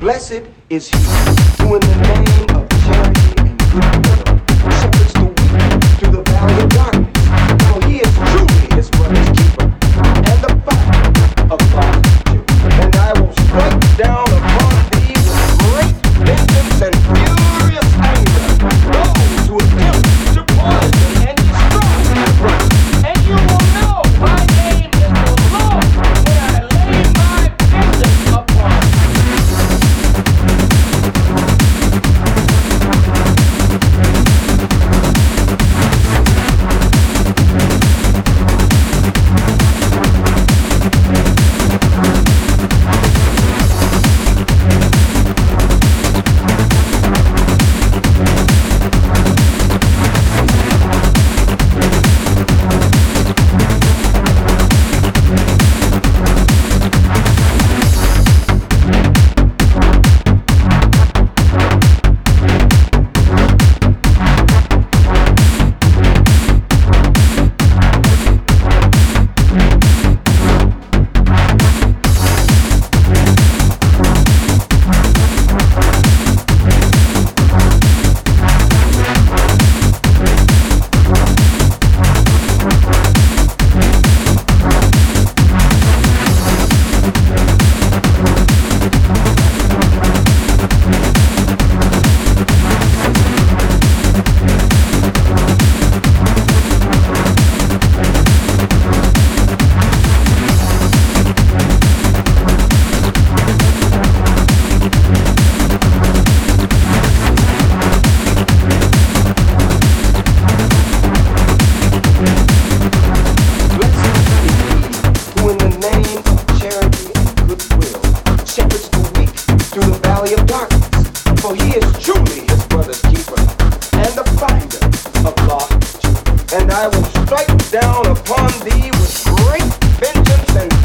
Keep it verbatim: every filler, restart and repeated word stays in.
Blessed is he who in the name of charity and goodwill shepherds the weak through the valley of darkness. For he is truly his brother's keeper and the father of lost children. And I will strike down upon thee with great vengeance and furious anger those who attempt to poison and destroy thy brother. And you will know my name is the Lord when I lay my vengeance upon and I will strike down upon thee with great vengeance and